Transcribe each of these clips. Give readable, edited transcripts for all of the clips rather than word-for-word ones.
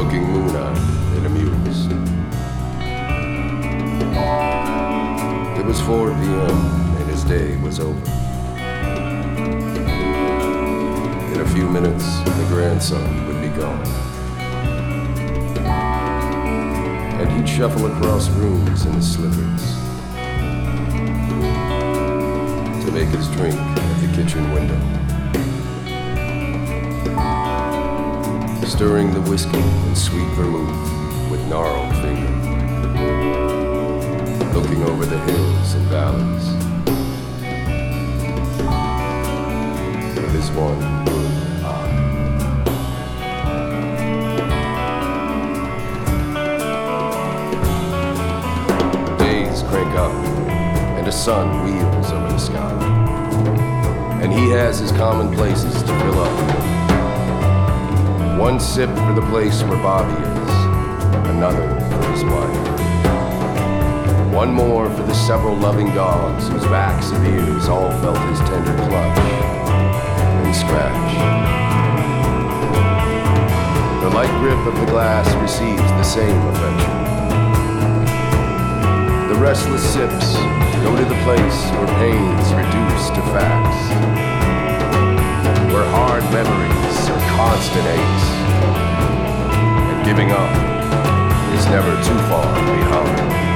looking moon-eyed and amused. It was 4 p.m. and his day was over. In a few minutes, the grandson would be gone. And he'd shuffle across rooms in his slippers to make his drink at the kitchen window, stirring the whiskey and sweet vermouth with gnarled finger, looking over the hills and valleys with his one good eye. Days crank up and a sun wheels over the sky, and he has his commonplaces to fill up. One sip for the place where Bobby is, another for his wife. One more for the several loving dogs whose backs and ears all felt his tender clutch and scratch. The light grip of the glass receives the same affection. The restless sips go to the place where pain's reduced to facts, where hard memories are constant aches, and giving up is never too far behind.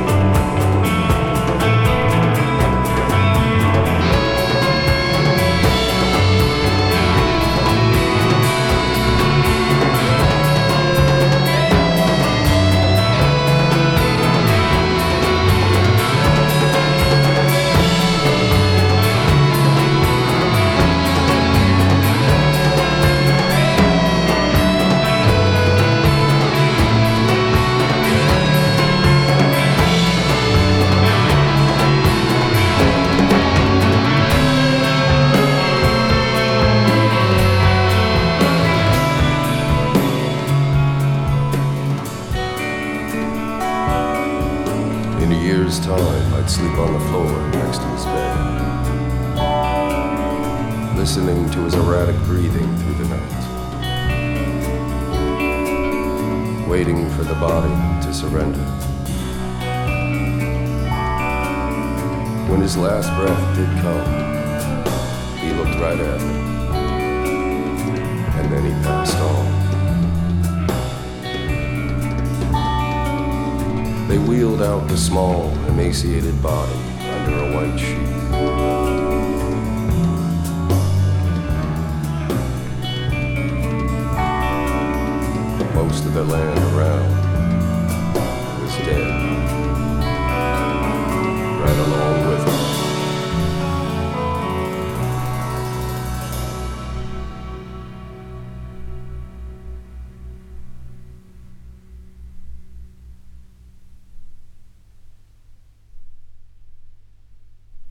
In a year's time, I'd sleep on the floor next to his bed, listening to his erratic breathing through the night, waiting for the body to surrender. When his last breath did come, he looked right at me, and then he passed on. They wheeled out the small, emaciated body under a white sheet. Most of the land